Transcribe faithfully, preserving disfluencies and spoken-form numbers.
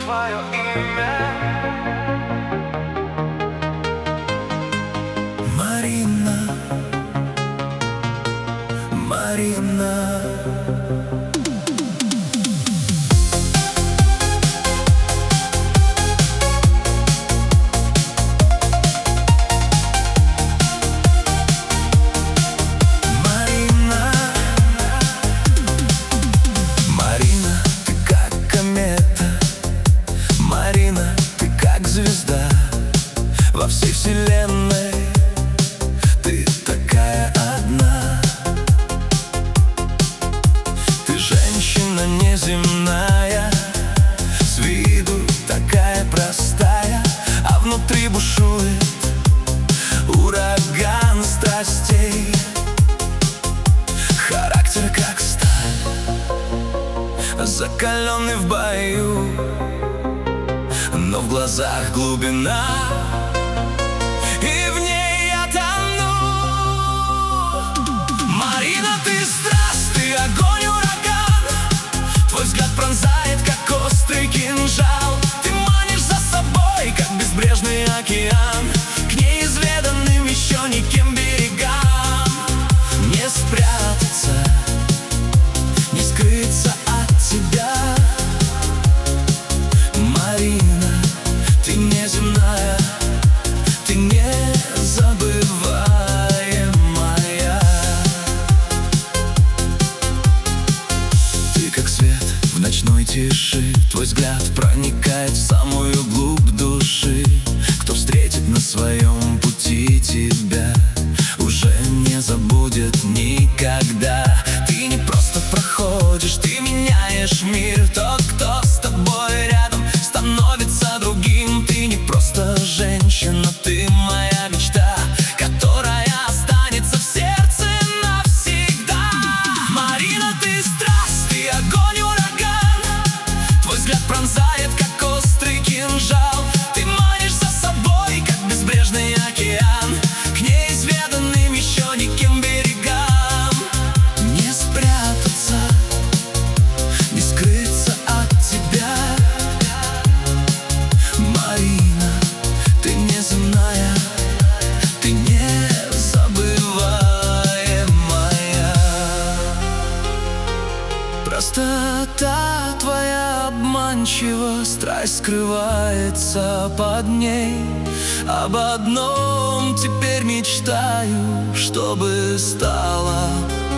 твое имя. Марина, Марина. Звезда во всей вселенной, ты такая одна. Ты женщина неземная, с виду такая простая, а внутри бушует ураган страстей. Характер как сталь, закаленный в бою, но в глазах глубина, и в ней я тону. Марина, ты страсть, ты огонь, ураган. Твой взгляд пронзает, как острый кинжал. Ты манишь за собой, как безбрежный океан, к неизведанным еще никем берегам. Не спрятаться, не скрыться от тебя. Ты незабываемая. Ты как свет в ночной тиши, твой взгляд проникает в самую глубь души. Кто встретит на своем пути тебя, уже не забудет никогда. Ты не просто проходишь, ты меняешь мир. Тот, кто с тобой рядом, становится другим. Ты не просто женщина, ты моя мечта, которая останется в сердце навсегда. Марина, ты страсть, ты огонь, ураган. Твой взгляд пронзает, как острый кинжал. Ты манишь за собой, как безбрежный океан, к неизведанным еще никем берегам. Не спрятаться, не скрыться от тебя. Марина, ты неземная, ты незабываемая. Простота твоя обманчива, страсть скрывается под ней. Об одном теперь мечтаю, чтобы стало